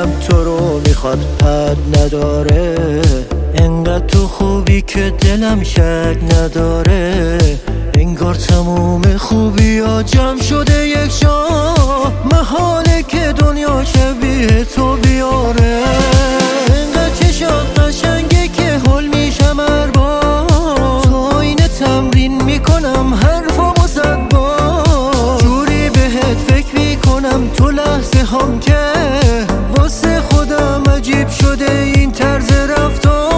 دلم تو رو میخواد حد نداره، انقدر تو خوبی که دلم شک نداره. انگار تموم خوبی ها جمع شده یک جا، محاله که دنیا شبیه تو بیاره. انقدر چشات قشنگه که حل میشم هر بار، تو آینه تمرین میکنم حرفامو صد بار. جوری بهت فکر میکنم تو لحظه هم که واسه خودم عجیب شده این طرز رفتار.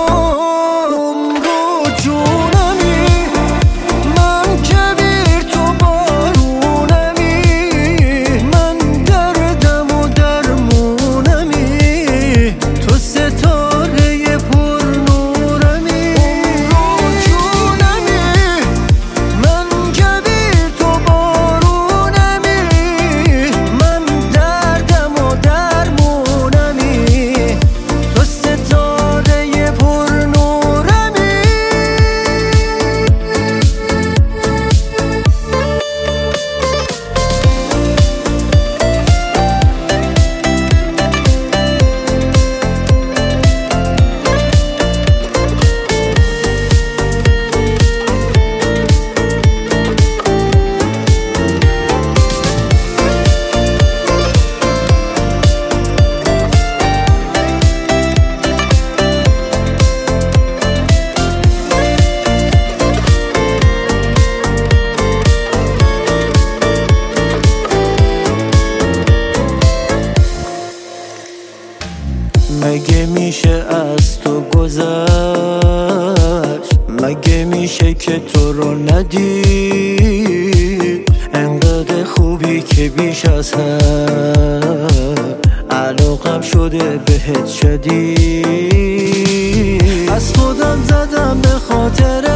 مگه میشه از تو گذشت؟ مگه میشه که تو رو ندید؟ انقدر خوبی که بیش از حد علاقم شده بهت شدید. از خودم زدم به خاطر